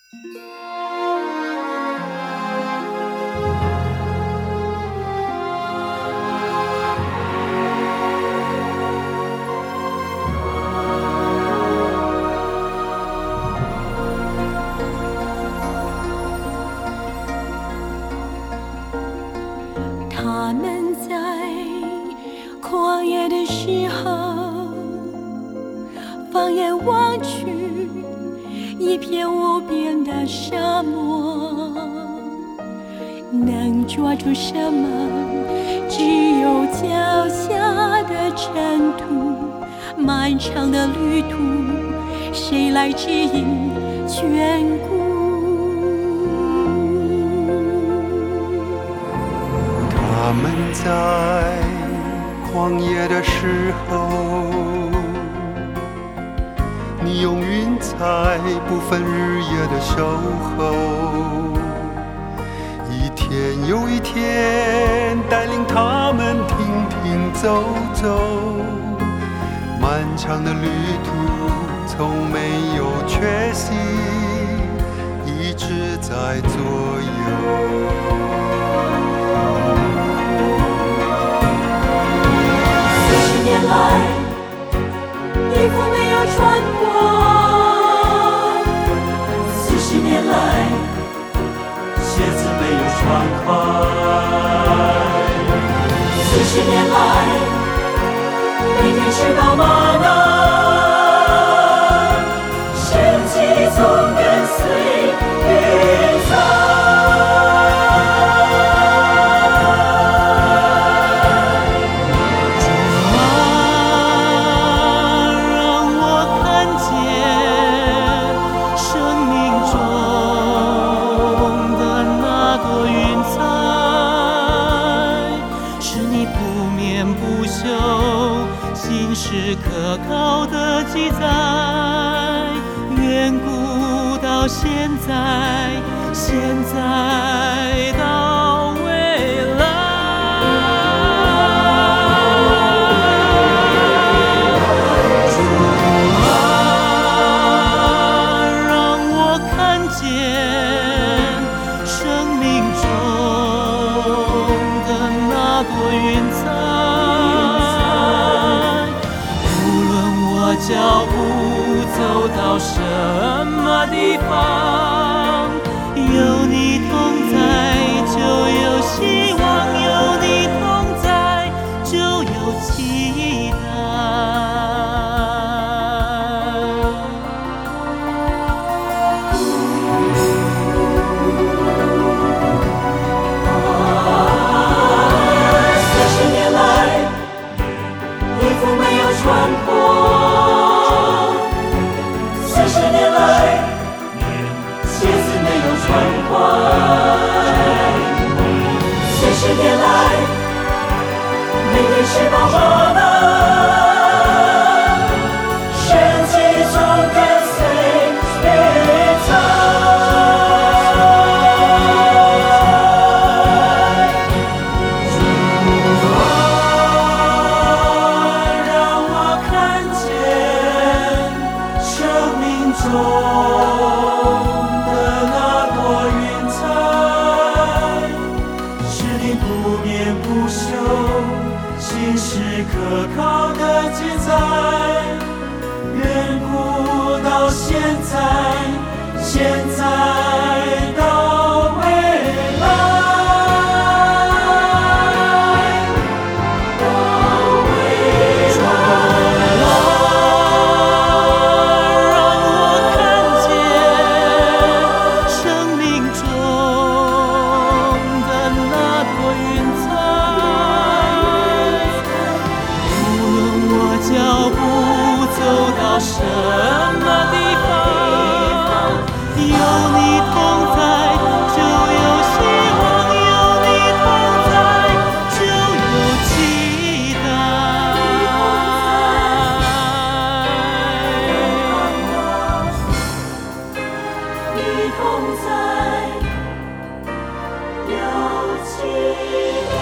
他们在旷野的时候，放眼望去，一片无边的沙漠，能抓住什么？只有脚下的尘土，漫长的旅途，谁来指引眷顾？ 他们在旷野的时候，你用云彩不分日夜的守候，一天又一天带领他们停停走走，漫长的旅途从没有缺席，一直在左右。 40年来，衣服没有穿过；40年来， 鞋子没有穿坏 ；40年来，每天吃饱吗哪，生气总跟随云彩。 是可靠的记载，远古到现在，现在到未来。主啊，让我看见生命中的那朵云彩。脚步走到什么地方，有你同在就有希望，有你同在就有期待。 40年来，衣服没有穿过，40年来，鞋子没有穿坏；40年来，每天吃饱吗哪，生气总跟随云彩。主啊，让我看见生命中的那朵云彩，是你不眠不休，心事可靠的记载，远古到现在，现在到未来。什么地方，有你同在就有希望，有你同在就有期待。你同在有期待。